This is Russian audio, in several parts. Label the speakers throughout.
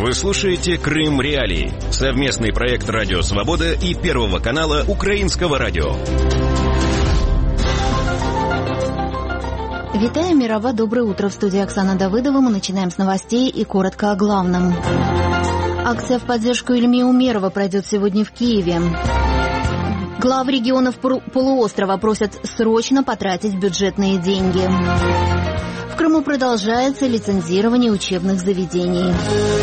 Speaker 1: Вы слушаете «Крым Реалии» — совместный проект «Радио Свобода» и Первого канала Украинского радио.
Speaker 2: Витаю, Мирова, доброе утро. В студии Оксана Давыдова. Мы начинаем с новостей и коротко о главном. Акция в поддержку Ильми Умерова пройдет сегодня в Киеве. Глав регионов полуострова просят срочно потратить бюджетные деньги. В Крыму продолжается лицензирование учебных заведений.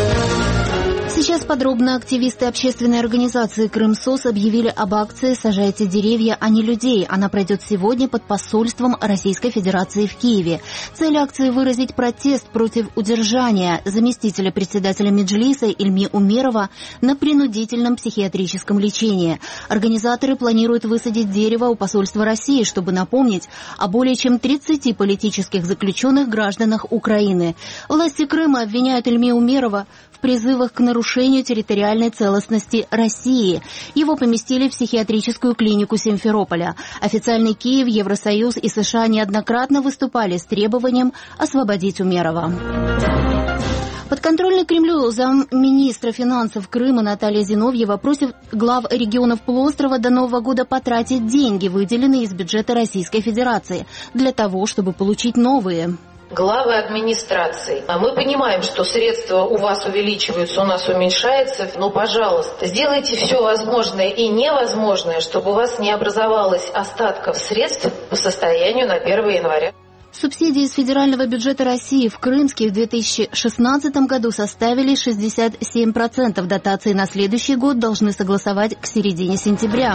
Speaker 2: Сейчас подробно. Активисты общественной организации «Крымсос» объявили об акции «Сажайте деревья, а не людей». Она пройдет сегодня под посольством Российской Федерации в Киеве. Цель акции – выразить протест против удержания заместителя председателя Меджлиса Ильми Умерова на принудительном психиатрическом лечении. Организаторы планируют высадить дерево у посольства России, чтобы напомнить о более чем 30 политических заключенных гражданах Украины. Власти Крыма обвиняют Ильми Умерова в призывах к нарушению территориальной целостности России. Его поместили в психиатрическую клинику Симферополя. Официальный Киев, Евросоюз и США неоднократно выступали с требованием освободить Умерова. Подконтрольный Кремлю замминистра финансов Крыма Наталья Зиновьева просит глав регионов полуострова до Нового года потратить деньги, выделенные из бюджета Российской Федерации, для того, чтобы получить новые.
Speaker 3: Главы администрации. Мы понимаем, что средства у вас увеличиваются, у нас уменьшаются, но, пожалуйста, сделайте все возможное и невозможное, чтобы у вас не образовалось остатков средств по состоянию на 1 января.
Speaker 2: Субсидии из федерального бюджета России в Крымске в 2016 году составили 67%. Дотации на следующий год должны согласовать к середине сентября.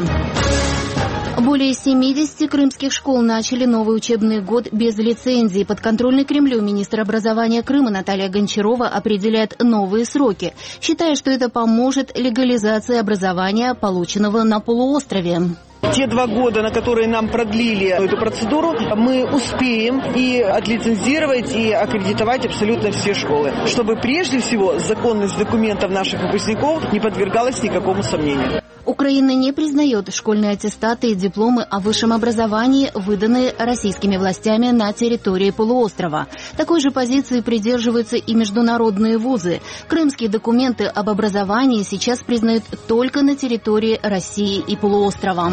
Speaker 2: Более 70 крымских школ начали новый учебный год без лицензии. Подконтрольный Кремлю министр образования Крыма Наталья Гончарова определяет новые сроки, считая, что это поможет легализации образования, полученного на полуострове.
Speaker 4: Те 2 года, на которые нам продлили эту процедуру, мы успеем и отлицензировать, и аккредитовать абсолютно все школы, чтобы прежде всего законность документов наших выпускников не подвергалась никакому сомнению.
Speaker 2: Украина не признает школьные аттестаты и дипломы о высшем образовании, выданные российскими властями на территории полуострова. Такой же позиции придерживаются и международные вузы. Крымские документы об образовании сейчас признают только на территории России и полуострова.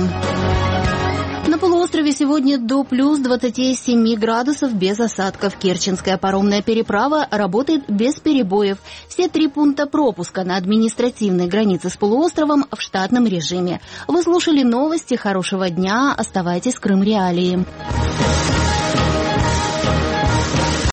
Speaker 2: На полуострове сегодня до плюс 27 градусов без осадков. Керченская паромная переправа работает без перебоев. Все 3 пункта пропуска на административной границе с полуостровом в штатном режиме. Вы слушали новости. Хорошего дня. Оставайтесь с Крым Реалии.